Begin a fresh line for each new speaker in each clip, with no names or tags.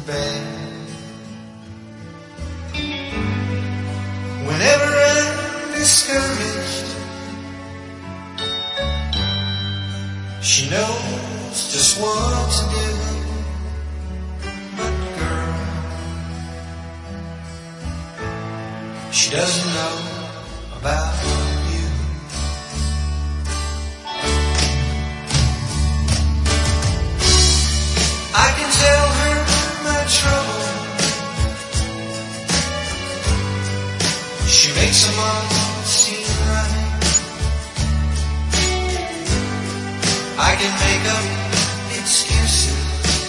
bed. Whenever I'm discouraged, she knows just what to do. But girl, she doesn't know about you. I can tell her my trouble. She makes them all seem right. I can make up excuses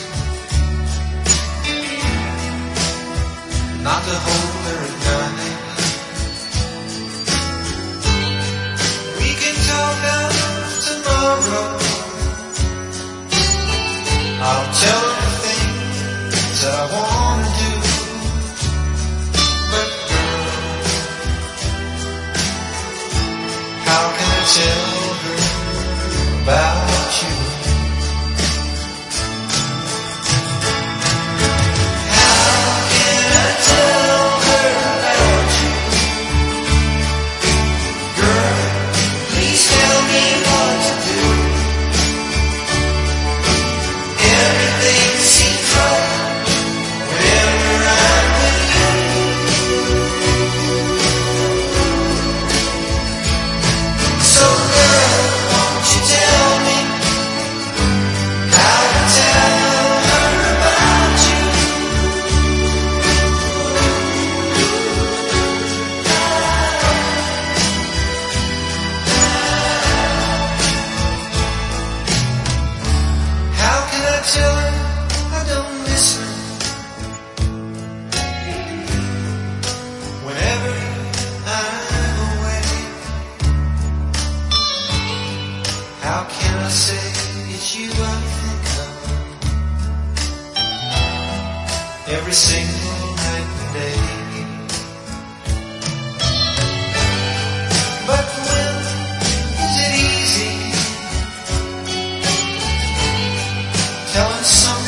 not to hold her at night. We can talk out tomorrow. I'll tell her the things that I want to do. But girl, how can I tell her about you? How can I tell her about you? Girl, please tell me what to do. Everything seems right whenever I'm with you. So girl, won't you tell me how to tell her about you? How can I tell her I don't miss her whenever I'm away? How can I say it's you I think of every single night and day? But when is it easy telling someone